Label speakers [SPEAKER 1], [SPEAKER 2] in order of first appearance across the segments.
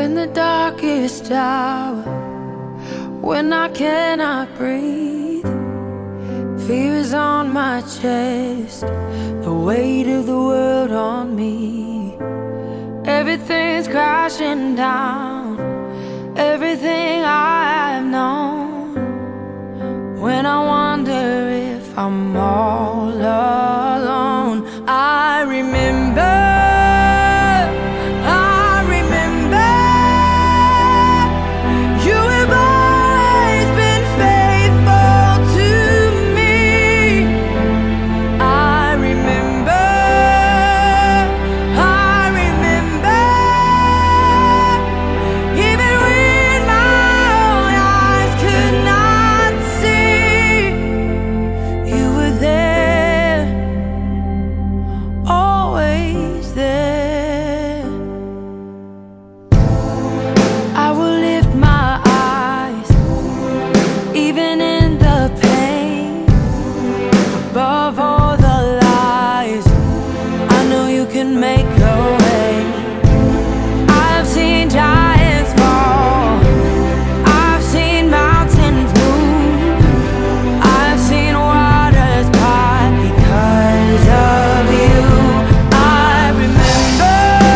[SPEAKER 1] In the darkest hour, when I cannot breathe, fear is on my chest, the weight of the world on me. Everything's crashing down, everything I've known. When I wonder if I'm all alone, I remember make a way. I've seen giants fall, I've seen mountains move, I've seen waters part because of you. I remember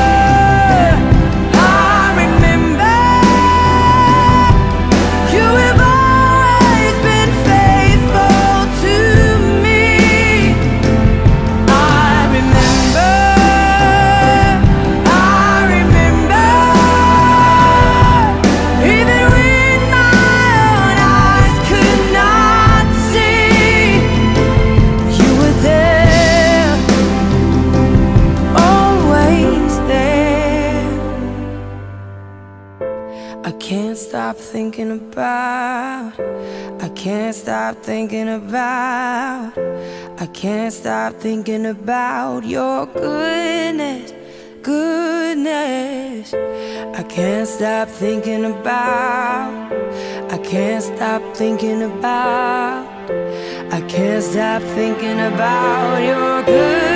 [SPEAKER 1] you have always been faithful to me. I remember I can't stop thinking about, I can't stop thinking about, I can't stop thinking about your goodness, goodness. I can't stop thinking about, I can't stop thinking about, I can't stop thinking about your goodness.